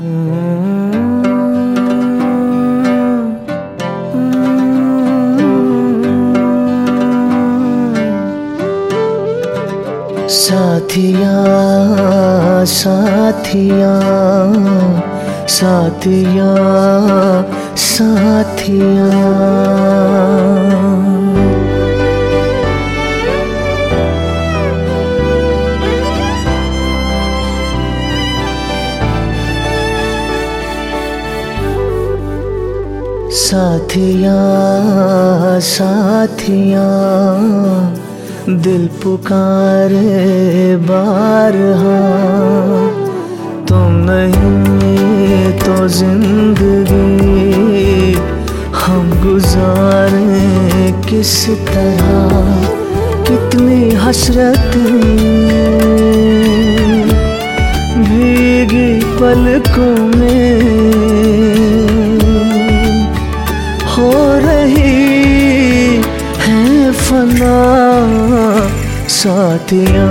साथिया साथिया साथिया साथिया, साथिया साथिया दिल पुकारे बारहा, तुम नहीं तो जिंदगी हम गुजारे किस तरह। कितनी हसरत भीगी पलकों में हो रही है फना। साथिया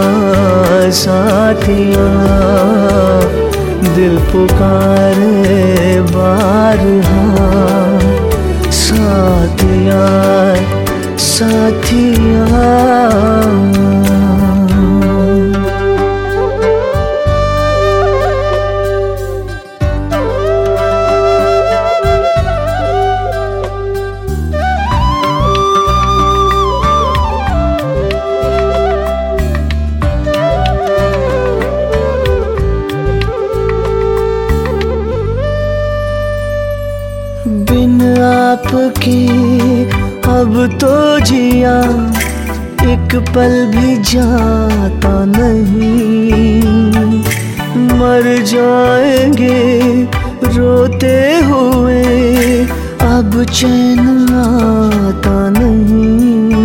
साथिया दिल पुकारे बारहा, साथिया साथिया। बिन आपके अब तो जिया एक पल भी जाता नहीं। मर जाएंगे रोते हुए अब चैन आता नहीं।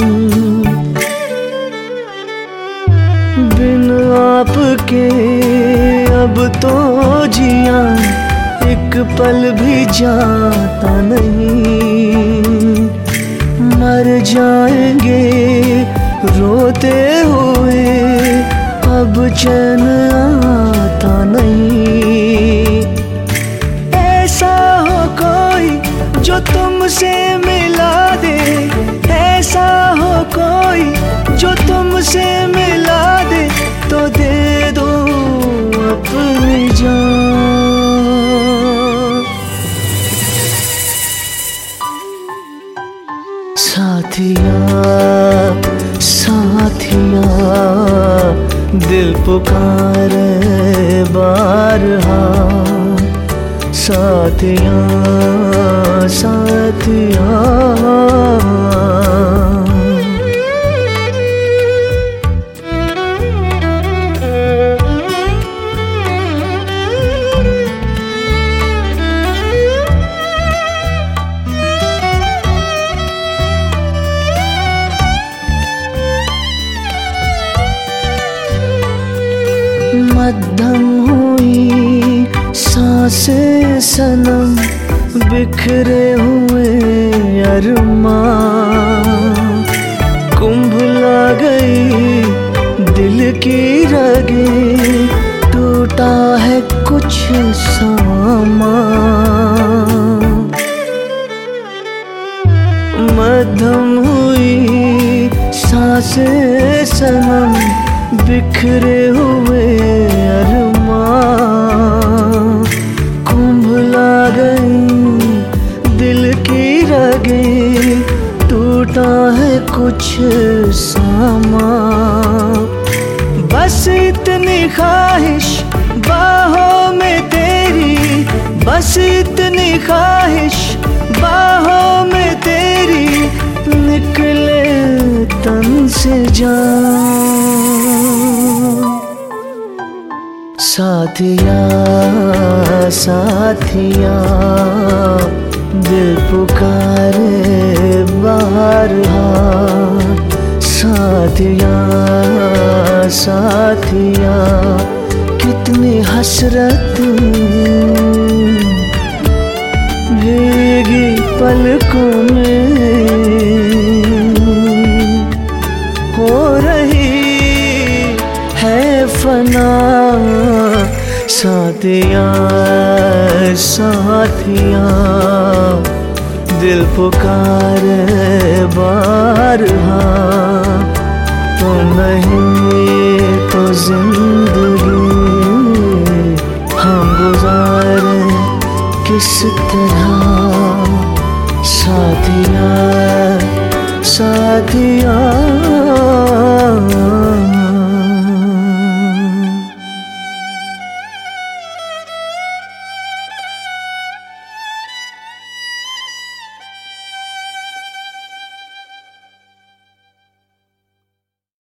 बिन आपके अब तो जिया एक पल भी जाता नहीं। मर जाएंगे रोते हुए अब चैन आता नहीं। ऐसा हो कोई जो तुमसे मिला दे, ऐसा हो कोई जो तुमसे मिला दे, तो दे दो अपनी जान। साथिया साथिया दिल पुकारे बारहा, साथिया साथिया। मद्धम हुई सांसें सनम, बिखरे हुए अरमां, कुंभ ला गई दिल की रगें, टूटा है कुछ सामान। मद्धम हुई सांसें सनम, बिखरे हुए अरमां, कुंभ ला गई दिल की रगें, टूटा है कुछ सामान। बस इतनी ख्वाहिश बाहों में तेरी, बस इतनी ख्वाहिश बाहों में तेरी, निकले तन से जान। साथिया साथिया दिल पुकारे बारहा, साथिया साथिया कितनी हसरत भीगी पलकों में हो रही है फना। साथिया साथिया साथिया दिल पुकारे बारहा, तुम नहीं तो जिंदगी हम गुजारे किस तरह।